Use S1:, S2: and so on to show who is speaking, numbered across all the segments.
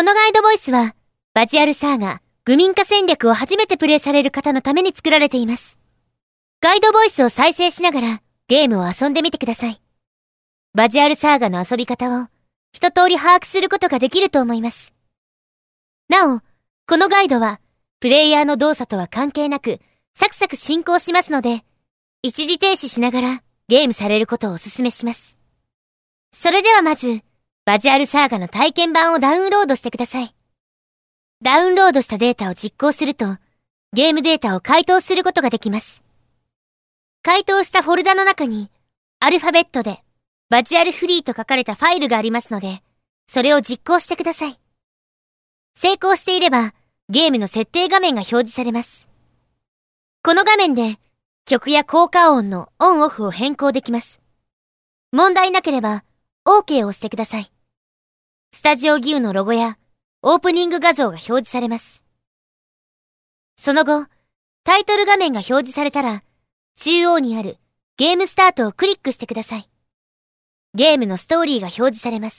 S1: このガイドボイスは、バジュアルサーガ、愚民化戦略を初めてプレイされる方のために作られています。ガイドボイスを再生しながら、ゲームを遊んでみてください。バジュアルサーガの遊び方を、一通り把握することができると思います。なお、このガイドは、プレイヤーの動作とは関係なく、サクサク進行しますので、一時停止しながらゲームされることをお勧めします。それではまず、バジュアルサーガの体験版をダウンロードしてください。ダウンロードしたデータを実行すると、ゲームデータを解凍することができます。解凍したフォルダの中に、アルファベットで、バジュアルフリーと書かれたファイルがありますので、それを実行してください。成功していれば、ゲームの設定画面が表示されます。この画面で、曲や効果音のオンオフを変更できます。問題なければ、OK を押してください。スタジオギューのロゴや、オープニング画像が表示されます。その後、タイトル画面が表示されたら、中央にあるゲームスタートをクリックしてください。ゲームのストーリーが表示されます。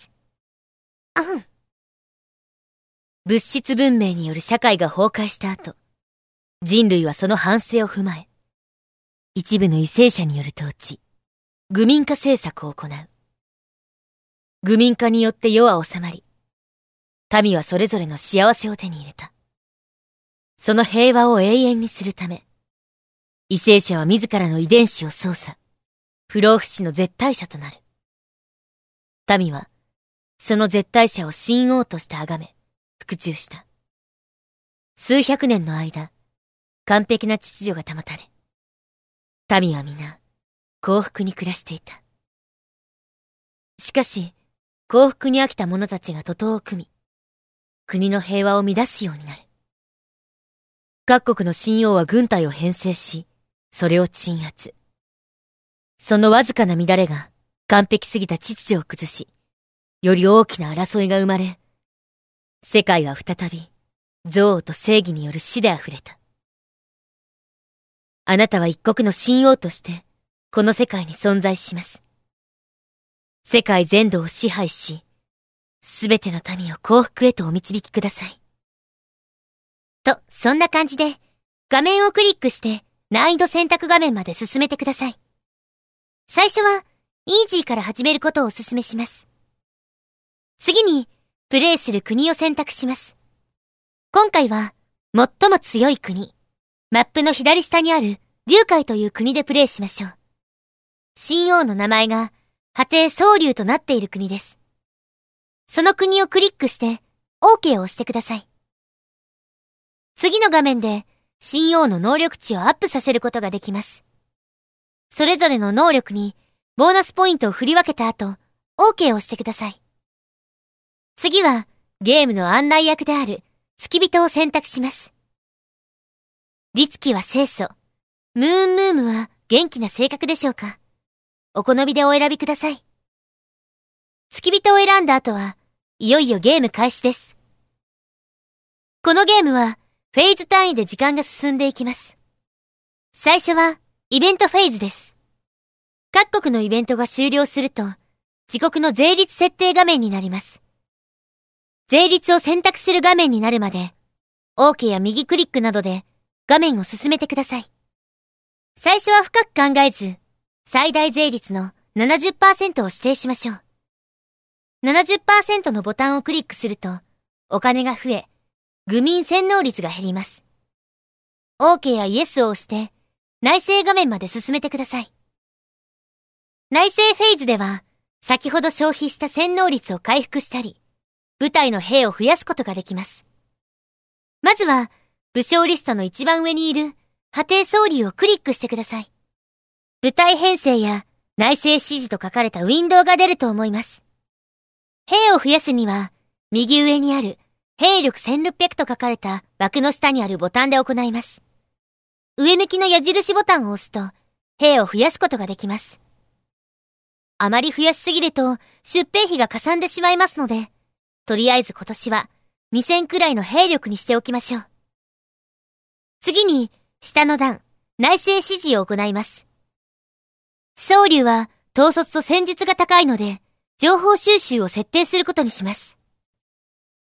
S1: 物質文明による社会が崩壊した後、人類はその反省を踏まえ、一部の為政者による統治、愚民化政策を行う。愚民化によって世は収まり、民はそれぞれの幸せを手に入れた。その平和を永遠にするため、為政者は自らの遺伝子を操作、不老不死の絶対者となる。民は、その絶対者を神王として崇め、服従した。数百年の間、完璧な秩序が保たれ、民は皆、幸福に暮らしていた。しかし、幸福に飽きた者たちが徒党を組み、国の平和を乱すようになる。各国の神王は軍隊を編成し、それを鎮圧。そのわずかな乱れが完璧すぎた秩序を崩し、より大きな争いが生まれ、世界は再び、憎悪と正義による死で溢れた。あなたは一国の神王として、この世界に存在します。世界全土を支配し、すべての民を幸福へとお導きください。と、そんな感じで、画面をクリックして、難易度選択画面まで進めてください。最初は、イージーから始めることをお勧めします。次に、プレイする国を選択します。今回は、最も強い国、マップの左下にある、龍海という国でプレイしましょう。神王の名前が、波帝蒼龍となっている国です。その国をクリックして、OK を押してください。次の画面で、神王の能力値をアップさせることができます。それぞれの能力に、ボーナスポイントを振り分けた後、OK を押してください。次は、ゲームの案内役である、付き人を選択します。律儀は清楚、ムーンムームは元気な性格でしょうか？お好みでお選びください。付き人を選んだ後は、いよいよゲーム開始です。このゲームは、フェーズ単位で時間が進んでいきます。最初は、イベントフェーズです。各国のイベントが終了すると、自国の税率設定画面になります。税率を選択する画面になるまで、OK や右クリックなどで画面を進めてください。最初は深く考えず、最大税率の 70% を指定しましょう。70% のボタンをクリックすると、お金が増え、愚民洗脳率が減ります。OK や Yes を押して、内政画面まで進めてください。内政フェーズでは、先ほど消費した洗脳率を回復したり、部隊の兵を増やすことができます。まずは、武将リストの一番上にいる、波帝蒼龍をクリックしてください。部隊編成や内政指示と書かれたウィンドウが出ると思います。兵を増やすには、右上にある、兵力1600と書かれた枠の下にあるボタンで行います。上向きの矢印ボタンを押すと、兵を増やすことができます。あまり増やしすぎると、出兵費がかさんでしまいますので、とりあえず今年は、2000くらいの兵力にしておきましょう。次に、下の段、内政指示を行います。蒼龍は、統率と戦術が高いので、情報収集を設定することにします。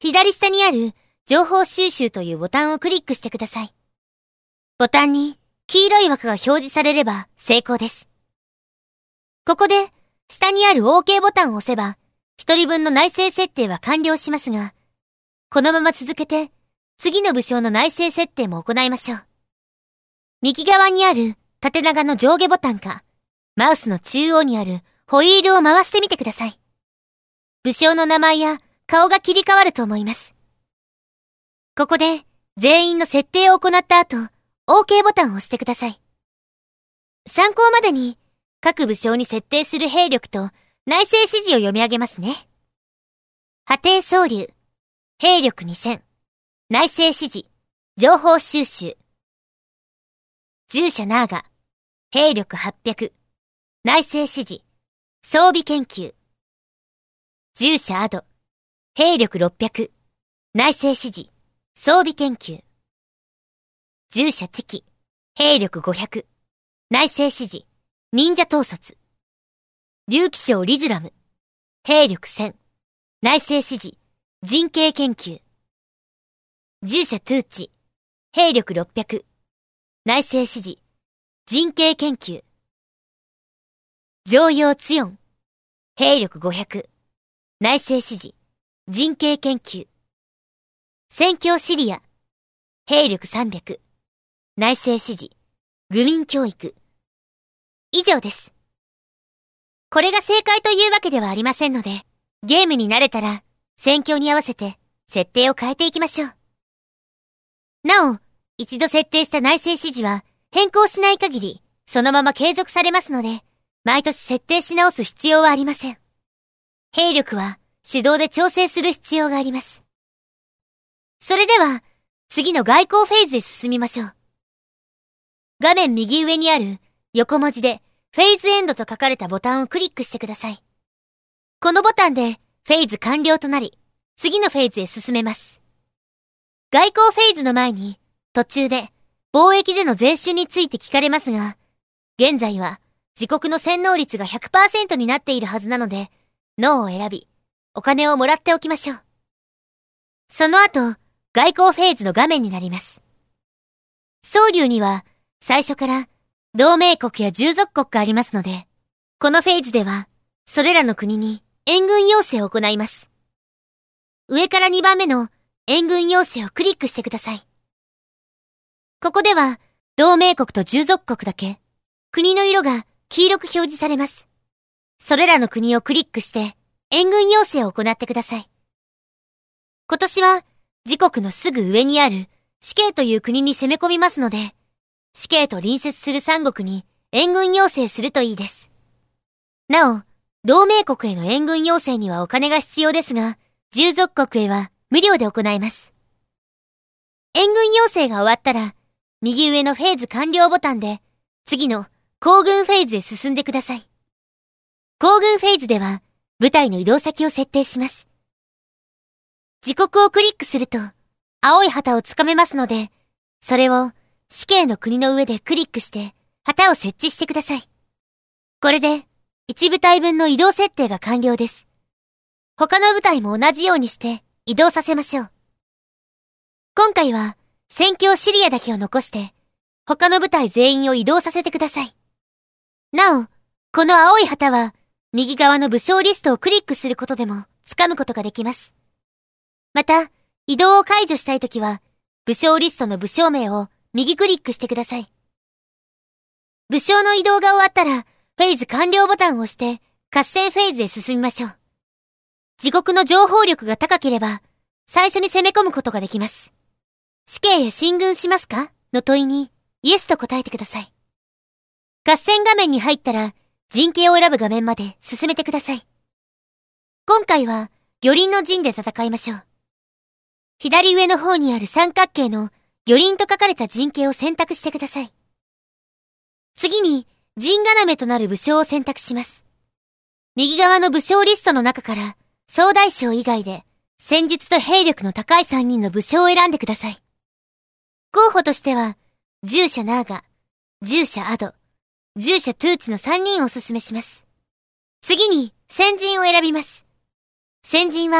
S1: 左下にある情報収集というボタンをクリックしてください。ボタンに黄色い枠が表示されれば成功です。ここで下にある OK ボタンを押せば一人分の内製設定は完了しますが、このまま続けて次の武将の内製設定も行いましょう。右側にある縦長の上下ボタンか、マウスの中央にあるホイールを回してみてください。武将の名前や顔が切り替わると思います。ここで全員の設定を行った後、OK ボタンを押してください。参考までに各武将に設定する兵力と内製指示を読み上げますね。波堤総流、兵力2000、内製指示、情報収集。従者ナーガ、兵力800、内製指示、装備研究。従者アド、兵力600、内製指示、装備研究。従者ティキ、兵力500、内製指示、忍者統率。竜騎将リジュラム、兵力1000、内製指示、人形研究。従者トゥーチ、兵力600、内製指示、人形研究。常陽ツヨン、兵力500、内製指示、人形研究。宣教シリア、兵力300、内製指示、愚民教育。以上です。これが正解というわけではありませんので、ゲームに慣れたら、戦況に合わせて設定を変えていきましょう。なお、一度設定した内製指示は変更しない限り、そのまま継続されますので、毎年設定し直す必要はありません。兵力は手動で調整する必要があります。それでは、次の外交フェーズへ進みましょう。画面右上にある横文字でフェーズエンドと書かれたボタンをクリックしてください。このボタンでフェーズ完了となり、次のフェーズへ進めます。外交フェーズの前に、途中で貿易での税収について聞かれますが、現在は自国の洗脳率が 100% になっているはずなので、ノーを選び、お金をもらっておきましょう。その後、外交フェーズの画面になります。総流には最初から同盟国や従属国がありますので、このフェーズでは、それらの国に援軍要請を行います。上から2番目の援軍要請をクリックしてください。ここでは、同盟国と従属国だけ、国の色が黄色く表示されます。それらの国をクリックして、援軍要請を行ってください。今年は、自国のすぐ上にある死刑という国に攻め込みますので、死刑と隣接する三国に援軍要請するといいです。なお、同盟国への援軍要請にはお金が必要ですが、従属国へは無料で行います。援軍要請が終わったら、右上のフェーズ完了ボタンで、次の行軍フェーズへ進んでください。行軍フェーズでは、部隊の移動先を設定します。自国をクリックすると、青い旗をつかめますので、それを死刑の国の上でクリックして、旗を設置してください。これで、1部隊分の移動設定が完了です。他の部隊も同じようにして移動させましょう。今回は、宣教シリアだけを残して、他の部隊全員を移動させてください。なお、この青い旗は、右側の武将リストをクリックすることでも掴むことができます。また、移動を解除したいときは、武将リストの武将名を右クリックしてください。武将の移動が終わったら、フェーズ完了ボタンを押して、合戦フェーズへ進みましょう。自国の情報力が高ければ、最初に攻め込むことができます。死刑へ進軍しますかの問いに、イエスと答えてください。合戦画面に入ったら、陣形を選ぶ画面まで進めてください。今回は、魚鱗の陣で戦いましょう。左上の方にある三角形の魚鱗と書かれた陣形を選択してください。次に、陣要となる武将を選択します。右側の武将リストの中から、総大将以外で、戦術と兵力の高い3人の武将を選んでください。候補としては、従者ナーガ、従者アド、従者トゥーチの3人をおすすめします。次に、先陣を選びます。先陣は、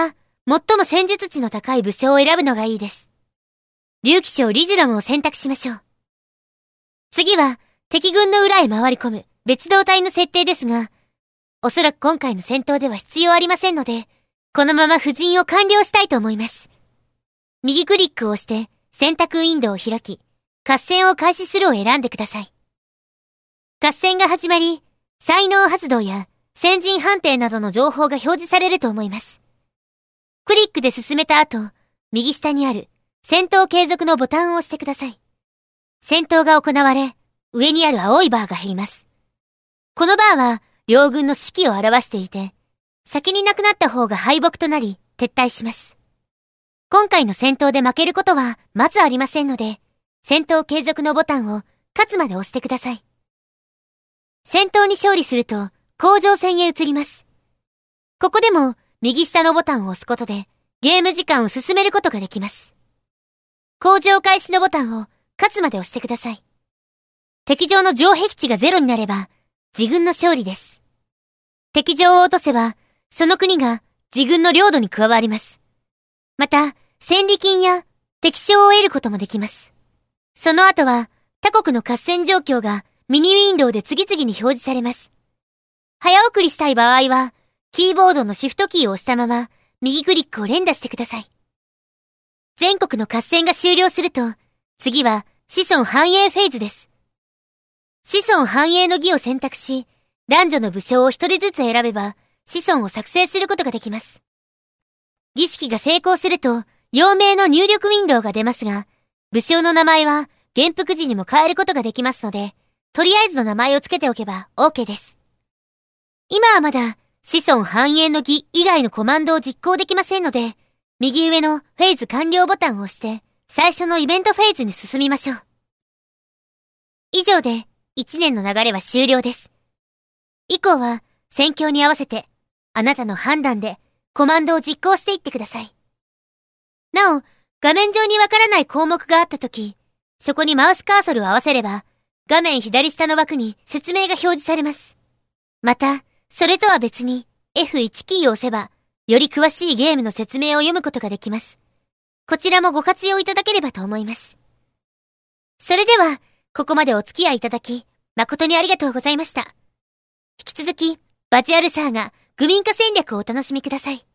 S1: 最も戦術値の高い武将を選ぶのがいいです。竜騎将リジュラムを選択しましょう。次は、敵軍の裏へ回り込む別動隊の設定ですが、おそらく今回の戦闘では必要ありませんので、このまま布陣を完了したいと思います。右クリックを押して選択ウィンドウを開き、合戦を開始するを選んでください。合戦が始まり、才能発動や先陣判定などの情報が表示されると思います。クリックで進めた後、右下にある戦闘継続のボタンを押してください。戦闘が行われ、上にある青いバーが減ります。このバーは両軍の士気を表していて、先に亡くなった方が敗北となり撤退します。今回の戦闘で負けることはまずありませんので、戦闘継続のボタンを勝つまで押してください。戦闘に勝利すると甲状戦へ移ります。ここでも右下のボタンを押すことでゲーム時間を進めることができます。甲状開始のボタンを勝つまで押してください。敵場の城壁地がゼロになれば自軍の勝利です。敵場を落とせばその国が自軍の領土に加わります。また戦利金や敵将を得ることもできます。その後は他国の合戦状況がミニウィンドウで次々に表示されます。早送りしたい場合はキーボードのシフトキーを押したまま右クリックを連打してください。全国の合戦が終了すると次は子孫繁栄フェーズです。子孫繁栄の儀を選択し、男女の武将を一人ずつ選べば子孫を作成することができます。儀式が成功すると幼名の入力ウィンドウが出ますが、武将の名前は元服時にも変えることができますので、とりあえずの名前をつけておけば OK です。今はまだ子孫繁栄の儀以外のコマンドを実行できませんので、右上のフェーズ完了ボタンを押して最初のイベントフェーズに進みましょう。以上で1年の流れは終了です。以降は戦況に合わせてあなたの判断でコマンドを実行していってください。なお、画面上にわからない項目があったとき、そこにマウスカーソルを合わせれば、画面左下の枠に説明が表示されます。また、それとは別に F1 キーを押せば、より詳しいゲームの説明を読むことができます。こちらもご活用いただければと思います。それでは、ここまでお付き合いいただき、誠にありがとうございました。引き続き、バジュアルサーガ、具民化戦略をお楽しみください。